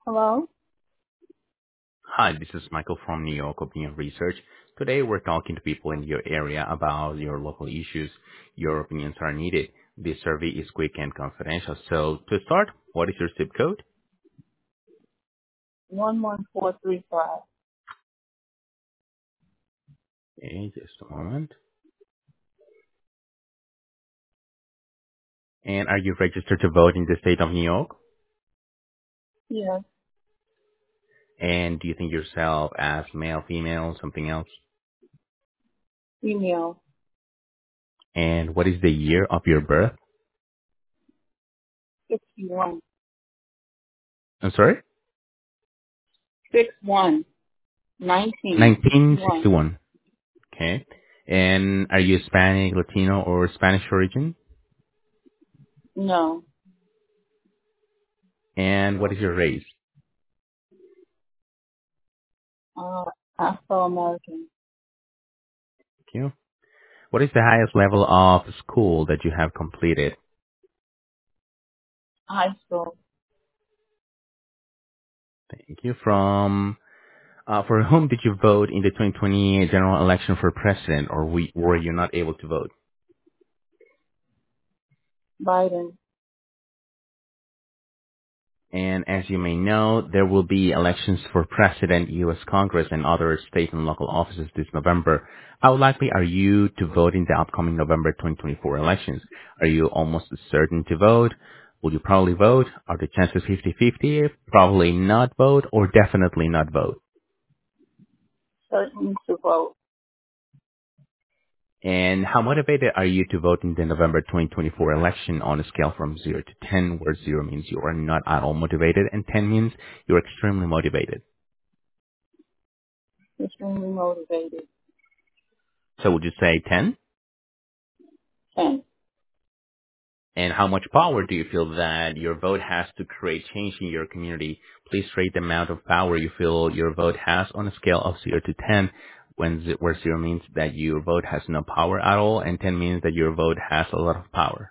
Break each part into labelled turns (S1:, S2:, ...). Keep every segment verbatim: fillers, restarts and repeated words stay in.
S1: Hello?
S2: Hi, this is Michael from New York Opinion Research. Today we're talking to people in your area about your local issues. Your opinions are needed. This survey is quick and confidential. So to start, what is your zip code?
S1: one one four three five.
S2: Okay, just a moment. And are you registered to vote in the state of New York?
S1: Yes,
S2: And do you think yourself as male, female, something else?
S1: female,
S2: And what is the year of your birth?
S1: sixty-one.
S2: I'm sorry?
S1: six one, nineteen, sixty-one.
S2: nineteen sixty-one. Okay. And are you Hispanic, Latino, or Spanish origin?
S1: No,
S2: And what is your race?
S1: uh, Afro-American,
S2: Thank you. What is the highest level of school that you have completed?
S1: high school,
S2: Thank you. From uh, for whom did you vote in the twenty twenty general election for president, or we, were you not able to vote?
S1: Biden,
S2: And as you may know, there will be elections for president, U S. Congress, and other state and local offices this November. How likely are you to vote in the upcoming November twenty twenty-four elections? Are you almost certain to vote? Will you probably vote? Are the chances fifty-fifty? Probably not vote, or definitely not vote?
S1: certain to vote.
S2: And how motivated are you to vote in the November twenty twenty-four election on a scale from zero to ten, where zero means you are not at all motivated and ten means you're extremely motivated?
S1: Extremely motivated.
S2: So would you say ten?
S1: ten.
S2: And how much power do you feel that your vote has to create change in your community? Please rate the amount of power you feel your vote has on a scale of zero to ten, when z- where zero means that your vote has no power at all, and ten means that your vote has a lot of power.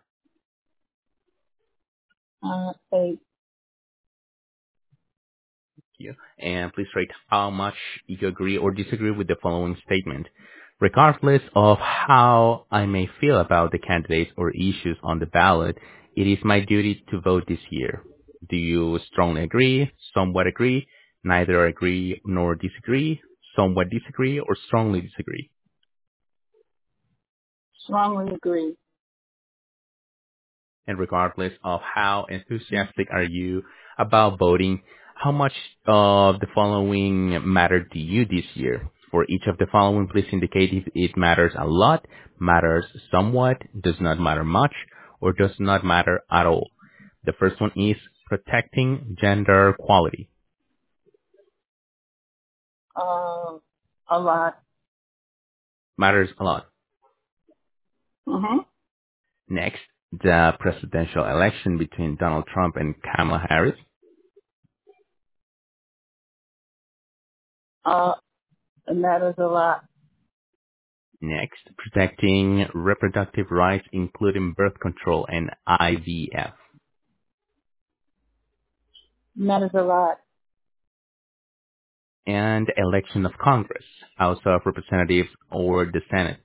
S1: Uh, eight.
S2: You. And please rate how much you agree or disagree with the following statement. Regardless of how I may feel about the candidates or issues on the ballot, it is my duty to vote this year. Do you strongly agree, somewhat agree, neither agree nor disagree, somewhat disagree, or strongly disagree?
S1: Strongly agree.
S2: And regardless of how enthusiastic are you about voting, how much of the following matter to you this year? For each of the following, please indicate if it matters a lot, matters somewhat, does not matter much, or does not matter at all. The first one is protecting gender equality.
S1: Uh, a lot.
S2: Matters a lot.
S1: Mm-hmm.
S2: Next, the presidential election between Donald Trump and Kamala Harris.
S1: Uh, it matters a lot.
S2: Next, protecting reproductive rights, including birth control and I V F.
S1: Matters a lot.
S2: And election of Congress, House of Representatives, or the Senate.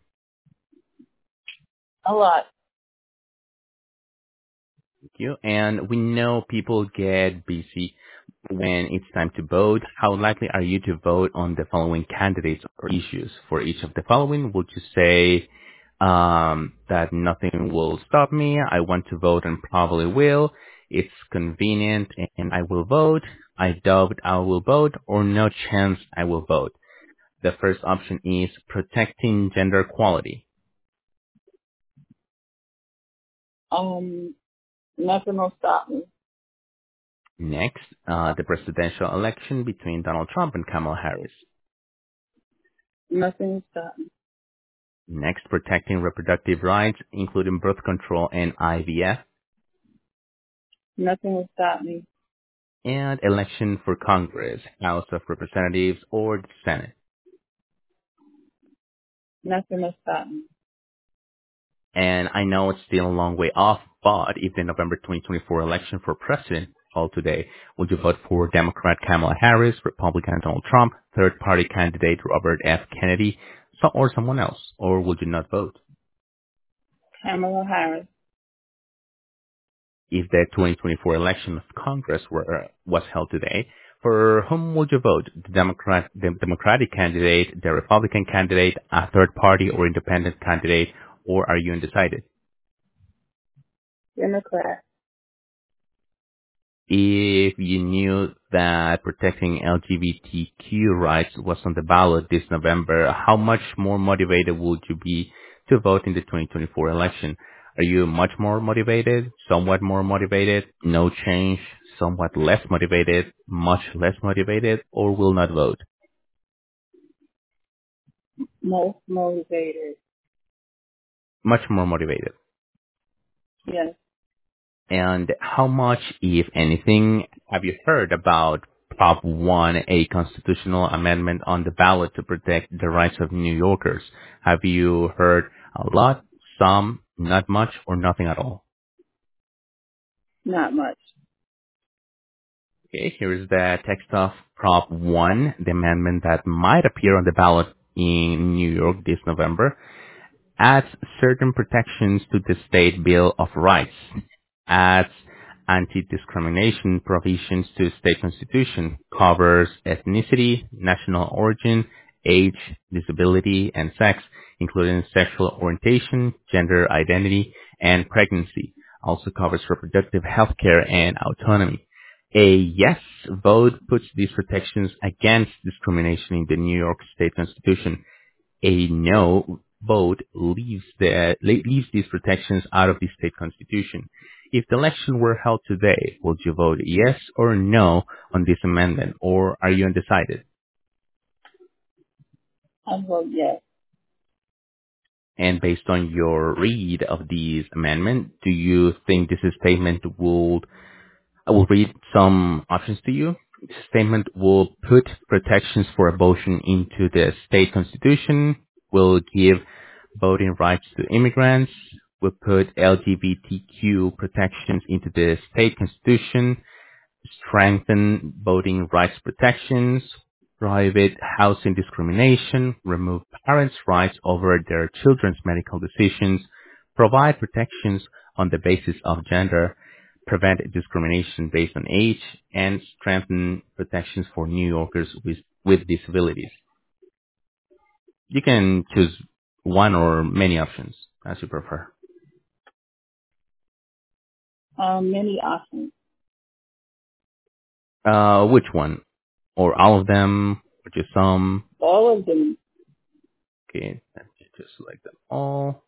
S1: A lot.
S2: Thank you. And we know people get busy when it's time to vote. How likely are you to vote on the following candidates or issues? For each of the following, would you say um, that nothing will stop me? I want to vote and probably will. It's convenient and I will vote. I doubt I will vote, or no chance I will vote. The first option is protecting gender equality.
S1: Um, nothing will stop me.
S2: Next, uh, the presidential election between Donald Trump and Kamala Harris.
S1: Nothing will stop me.
S2: Next, protecting reproductive rights, including birth control and I V F.
S1: Nothing will stop me.
S2: And election for Congress, House of Representatives, or the Senate.
S1: Nothing will stop me.
S2: And I know it's still a long way off, but if the November twenty twenty-four election for president held today, would you vote for Democrat Kamala Harris, Republican Donald Trump, third-party candidate Robert F. Kennedy, so, or someone else? Or would you not vote?
S1: Kamala Harris.
S2: If the twenty twenty-four election of Congress were was held today, for whom would you vote? The Democrat, the Democratic candidate, the Republican candidate, a third party or independent candidate, or are you undecided?
S1: Democrat.
S2: If you knew that protecting L G B T Q rights was on the ballot this November, how much more motivated would you be to vote in the twenty twenty-four election? Are you much more motivated, somewhat more motivated, no change, somewhat less motivated, much less motivated, or will not vote?
S1: Most motivated.
S2: Much more motivated.
S1: Yes.
S2: And how much, if anything, have you heard about Prop one, a constitutional amendment on the ballot to protect the rights of New Yorkers? Have you heard a lot, some, not much, or nothing at all?
S1: Not much.
S2: Okay, here is the text of Prop one, the amendment that might appear on the ballot in New York this November. Adds certain protections to the State Bill of Rights, adds anti-discrimination provisions to the state constitution, covers ethnicity, national origin, age, disability, and sex, including sexual orientation, gender identity, and pregnancy. Also covers reproductive health care and autonomy. A yes vote puts these protections against discrimination in the New York State Constitution. A no vote leaves the leaves these protections out of the state constitution. If the election were held today, would you vote yes or no on this amendment, or are you undecided?
S1: I vote yes.
S2: And based on your read of these amendment, do you think this statement will I will read some options to you. This statement will put protections for abortion into the state constitution, will give voting rights to immigrants, will put L G B T Q protections into the state constitution, strengthen voting rights protections, prohibit housing discrimination, remove parents' rights over their children's medical decisions, provide protections on the basis of gender, prevent discrimination based on age, and strengthen protections for New Yorkers with, with disabilities. You can choose one or many options as you prefer.
S1: Um, many options.
S2: Uh, which one? Or all of them? Or just some?
S1: All of them.
S2: Okay, let's just select them all.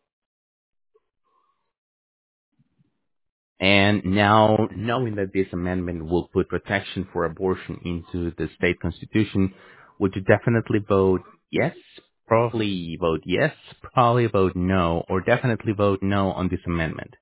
S2: And now, knowing that this amendment will put protection for abortion into the state constitution, would you definitely vote yes, probably vote yes, probably vote no, or definitely vote no on this amendment?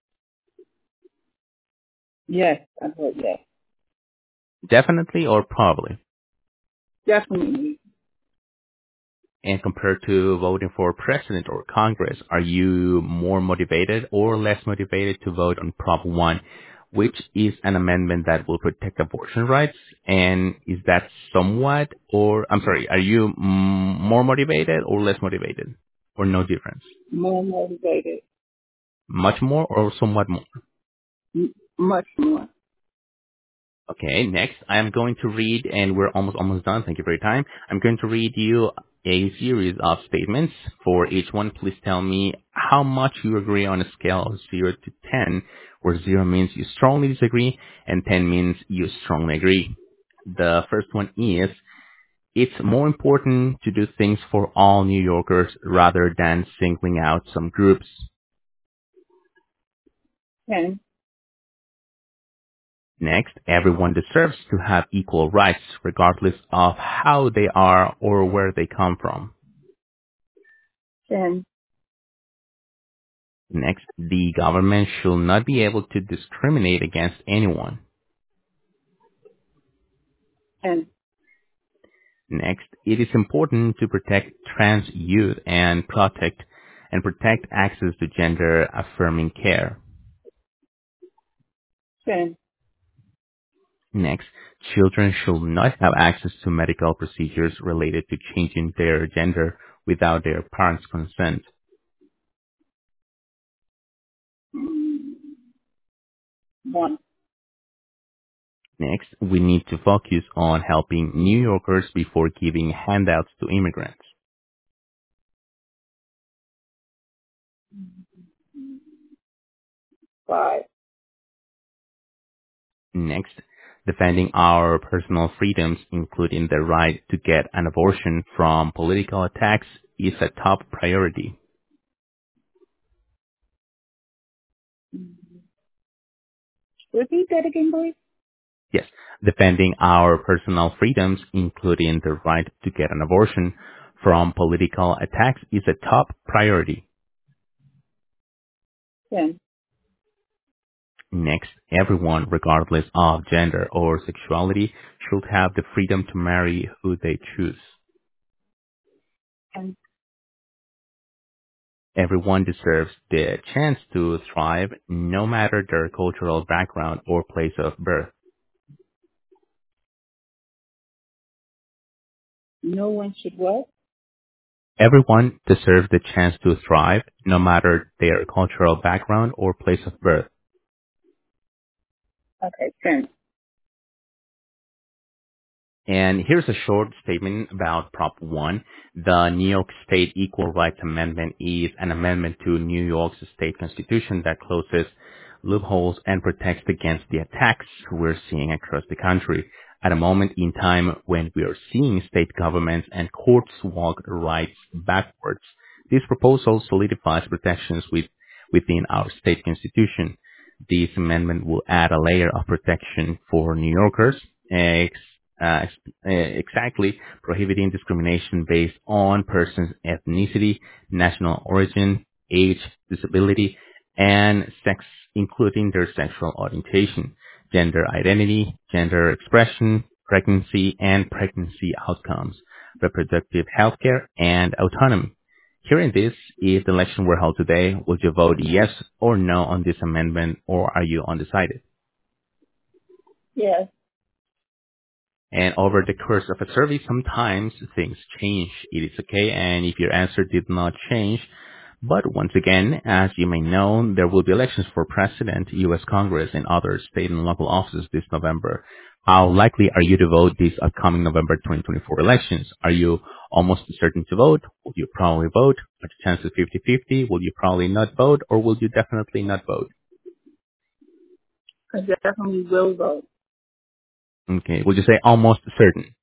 S1: Yes, I vote yes.
S2: Definitely or probably?
S1: Definitely.
S2: And compared to voting for president or Congress, are you more motivated or less motivated to vote on Prop one, which is an amendment that will protect abortion rights? And is that somewhat, or, I'm sorry, are you mm, more motivated or less motivated? Or no difference?
S1: More motivated.
S2: Much more or somewhat more?
S1: M- much more.
S2: Okay, next I am going to read, and we're almost almost done. Thank you for your time. I'm going to read you a series of statements. For each one, please tell me how much you agree on a scale of zero to ten, where zero means you strongly disagree, and ten means you strongly agree. The first one is, it's more important to do things for all New Yorkers rather than singling out some groups.
S1: ten.
S2: Next, everyone deserves to have equal rights regardless of how they are or where they come from.
S1: ten.
S2: Next, the government should not be able to discriminate against anyone.
S1: ten.
S2: Next, it is important to protect trans youth and protect and protect access to gender affirming care.
S1: ten.
S2: Next, children should not have access to medical procedures related to changing their gender without their parents' consent.
S1: Mm, one.
S2: Next, we need to focus on helping New Yorkers before giving handouts to immigrants.
S1: Five.
S2: Next, defending our personal freedoms, including the right to get an abortion from political attacks, is a top priority.
S1: Repeat that again, please.
S2: Yes, defending our personal freedoms, including the right to get an abortion from political attacks, is a top priority.
S1: Ten.
S2: Next, everyone, regardless of gender or sexuality, should have the freedom to marry who they choose.
S1: And
S2: Everyone deserves the chance to thrive no matter their cultural background or place of birth.
S1: no one should what?
S2: Everyone deserves the chance to thrive no matter their cultural background or place of birth.
S1: Okay, ten.
S2: And here's a short statement about Prop one. The New York State Equal Rights Amendment is an amendment to New York's state constitution that closes loopholes and protects against the attacks we're seeing across the country. At a moment in time when we are seeing state governments and courts walk rights backwards, this proposal solidifies protections with, within our state constitution. This amendment will add a layer of protection for New Yorkers, ex- uh, ex- uh, exactly prohibiting discrimination based on person's ethnicity, national origin, age, disability, and sex, including their sexual orientation, gender identity, gender expression, pregnancy and pregnancy outcomes, reproductive health care, and autonomy. Hearing this, if the election were held today, would you vote yes or no on this amendment, or are you undecided?
S1: Yes.
S2: And over the course of a survey, sometimes things change. It is okay, and if your answer did not change, but once again, as you may know, there will be elections for president, U S Congress, and other state and local offices this November. How likely are you to vote these upcoming November twenty twenty-four elections? Are you almost certain to vote? Will you probably vote? Are the chances fifty-fifty? Will you probably not vote? Or will you definitely not vote?
S1: I definitely will vote.
S2: Okay. Would you say almost certain?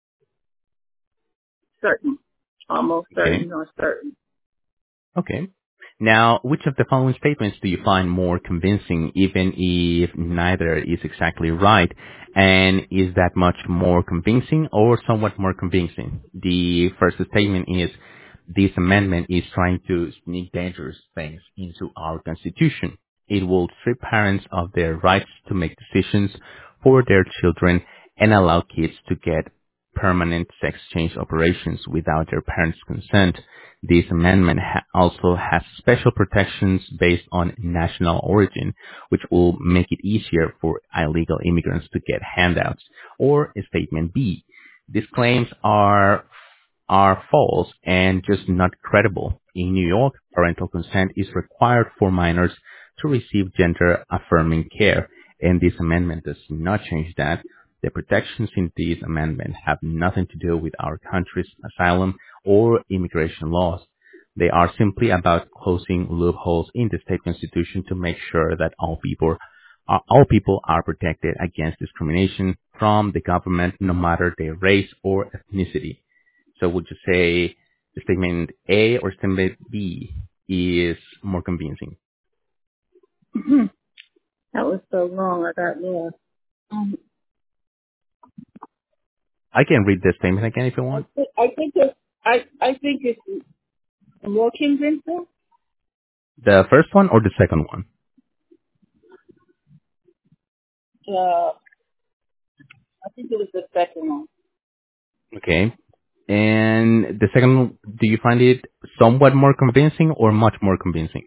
S1: Certain. Almost
S2: Okay.
S1: certain or certain.
S2: Okay. Now, which of the following statements do you find more convincing, even if neither is exactly right? And is that much more convincing or somewhat more convincing? The first statement is, this amendment is trying to sneak dangerous things into our Constitution. It will strip parents of their rights to make decisions for their children and allow kids to get permanent sex change operations without their parents' consent. This amendment ha- also has special protections based on national origin, which will make it easier for illegal immigrants to get handouts. Or Statement B. These claims are are false and just not credible. In New York, parental consent is required for minors to receive gender-affirming care, and this amendment does not change that. The protections in this amendment have nothing to do with our country's asylum or immigration laws. They are simply about closing loopholes in the state constitution to make sure that all people are, all people are protected against discrimination from the government, no matter their race or ethnicity. So would you say the statement A or statement B is more convincing?
S1: That was so long, I got lost. Um,
S2: I can read the statement again if you
S1: I
S2: want.
S1: think I think it's I I think it's more convincing.
S2: The first one or the second one?
S1: Uh, I think it was the second one.
S2: Okay. And the second, do you find it somewhat more convincing or much more convincing?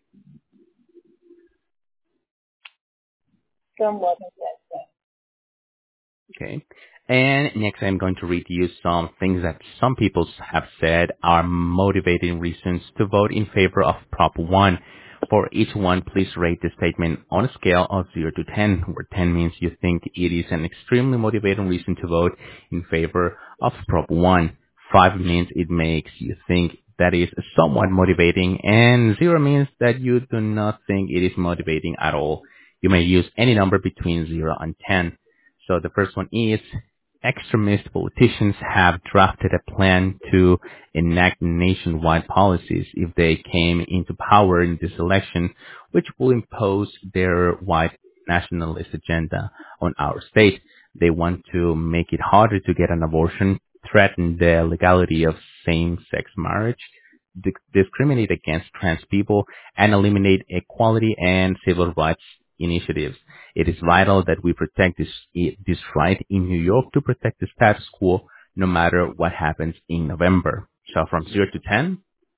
S1: Somewhat of that.
S2: Okay. And next I'm going to read you some things that some people have said are motivating reasons to vote in favor of Prop one. For each one, please rate the statement on a scale of zero to ten, where ten means you think it is an extremely motivating reason to vote in favor of Prop one. five means it makes you think that is somewhat motivating, and zero means that you do not think it is motivating at all. You may use any number between zero and ten. So the first one is extremist politicians have drafted a plan to enact nationwide policies if they came into power in this election, which will impose their white nationalist agenda on our state. They want to make it harder to get an abortion, threaten the legality of same-sex marriage, di- discriminate against trans people, and eliminate equality and civil rights initiatives. It is vital that we protect this this right in New York to protect the status quo no matter what happens in November. So from zero to ten,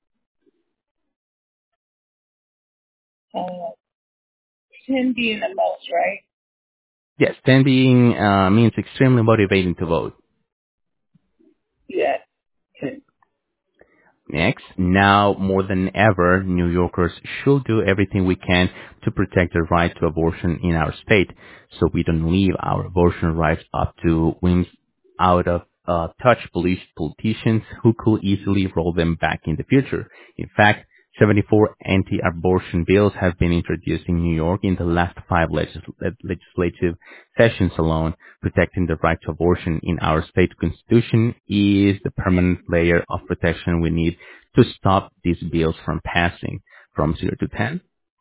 S1: Uh, ten being the most, right?
S2: yes, ten being uh, means extremely motivating to vote.
S1: Yes. ten.
S2: Next, now more than ever, New Yorkers should do everything we can to protect the right to abortion in our state, so we don't leave our abortion rights up to whims out of uh, touch police politicians who could easily roll them back in the future. In fact, seventy-four anti-abortion bills have been introduced in New York in the last five legis- legislative sessions alone. Protecting the right to abortion in our state constitution is the permanent layer of protection we need to stop these bills from passing. From zero to ten.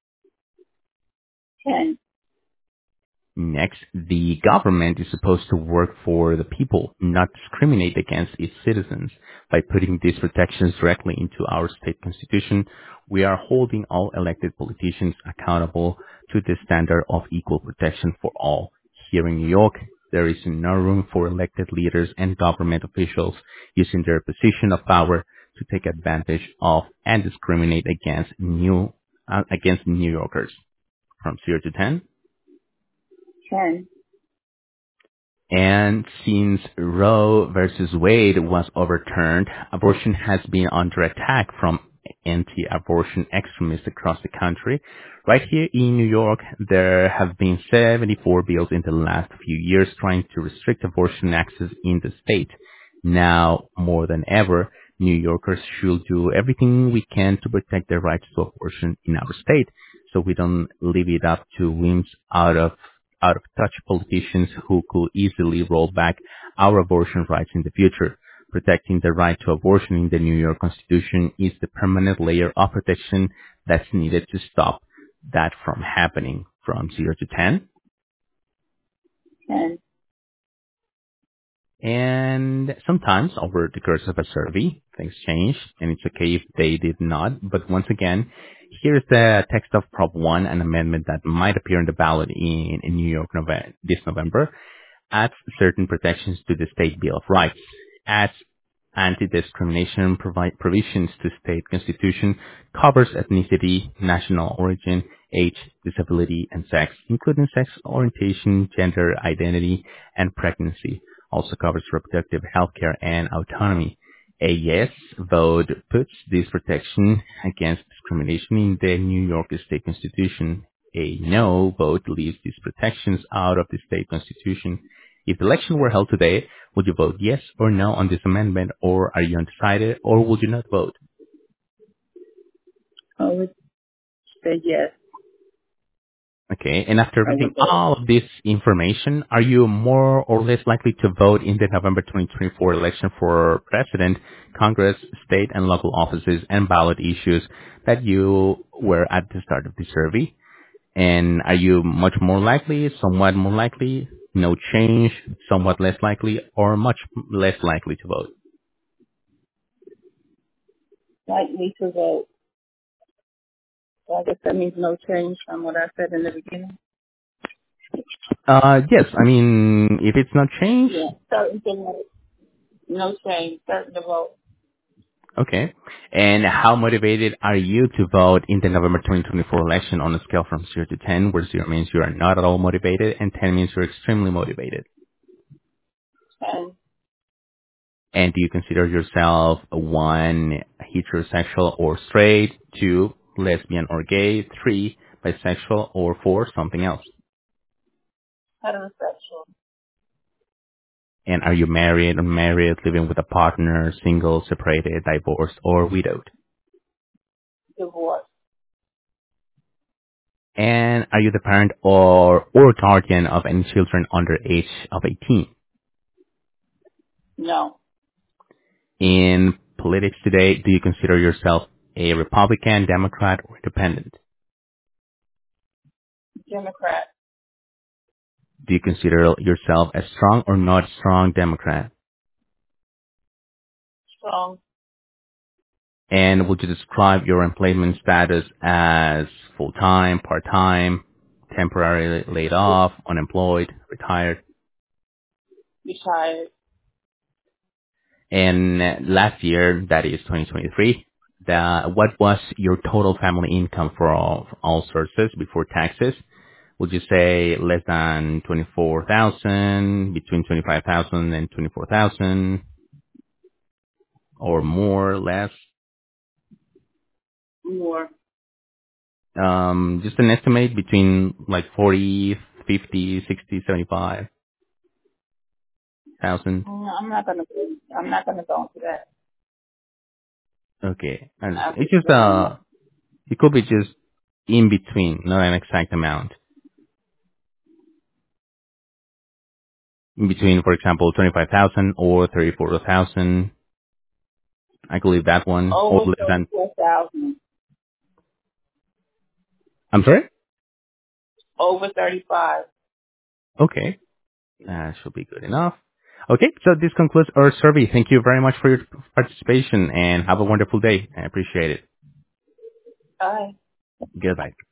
S1: ten.
S2: Next, the government is supposed to work for the people, not discriminate against its citizens. By putting these protections directly into our state constitution, we are holding all elected politicians accountable to the standard of equal protection for all. Here in New York, there is no room for elected leaders and government officials using their position of power to take advantage of and discriminate against new uh, against New Yorkers. From zero to ten.
S1: ten.
S2: And since Roe versus Wade was overturned, abortion has been under attack from anti-abortion extremists across the country. Right here in New York, there have been seventy-four bills in the last few years trying to restrict abortion access in the state. Now, more than ever, New Yorkers should do everything we can to protect their rights to abortion in our state, so we don't leave it up to whims out of out of touch politicians who could easily roll back our abortion rights in the future. Protecting the right to abortion in the New York Constitution is the permanent layer of protection that's needed to stop that from happening. From zero to ten.
S1: ten.
S2: And sometimes over the course of a survey, things change, and it's okay if they did not. But once again, here's the text of Prop one, an amendment that might appear in the ballot in, in New York Nove- this November. Adds certain protections to the State Bill of Rights, adds anti-discrimination provi- provisions to state constitution, covers ethnicity, national origin, age, disability, and sex, including sex orientation, gender identity, and pregnancy. Also covers reproductive health care and autonomy. A yes vote puts this protection against discrimination in the New York State Constitution. A no vote leaves these protections out of the state constitution. If the election were held today, would you vote yes or no on this amendment, or are you undecided, or would you not vote?
S1: I would say yes.
S2: Okay, and after
S1: I would
S2: reading
S1: vote.
S2: all of this information, are you more or less likely to vote in the November twenty twenty-four election for president, Congress, state and local offices, and ballot issues that you were at the start of the survey? And are you much more likely, somewhat more likely, no change, somewhat less likely, or much less likely to vote?
S1: Likely to vote. So I guess that means no change from what I said in the beginning.
S2: Uh, yes, I mean, if it's not changed,
S1: Yeah. Certain things, no change. Certain to vote.
S2: okay. And how motivated are you to vote in the November twenty twenty-four election on a scale from zero to ten, where zero means you are not at all motivated and ten means you're extremely motivated? And do you consider yourself one, heterosexual or straight, two, lesbian or gay, three, bisexual, or four, something else?
S1: Heterosexual.
S2: And are you married, unmarried, living with a partner, single, separated, divorced, or widowed?
S1: Divorce.
S2: And are you the parent or or guardian of any children under age of eighteen?
S1: No.
S2: In politics today, do you consider yourself a Republican, Democrat, or Independent?
S1: Democrat.
S2: Do you consider yourself a strong or not strong Democrat?
S1: Strong.
S2: And would you describe your employment status as full-time, part-time, temporarily laid off, unemployed, retired?
S1: Retired.
S2: And uh, last year, that is twenty twenty-three, the, what was your total family income for all, for all sources before taxes? Would you say less than twenty-four thousand, between twenty-five thousand and twenty-four thousand, or more, less?
S1: More.
S2: Um, just an estimate between like forty, fifty, sixty, seventy-five thousand.
S1: Mm, I'm not gonna. go- I'm not gonna go into that.
S2: Okay. And
S1: I
S2: it's
S1: just
S2: just,
S1: don't
S2: uh,
S1: know.
S2: it could be just in between, not an exact amount. In between, for example, twenty-five thousand or thirty-four thousand. I could leave that one, or
S1: Over
S2: less than,
S1: thirty-four thousand.
S2: I'm sorry?
S1: Over thirty-five.
S2: Okay. That should be good enough. Okay, so this concludes our survey. Thank you very much for your participation and have a wonderful day. I appreciate it.
S1: Bye.
S2: Goodbye.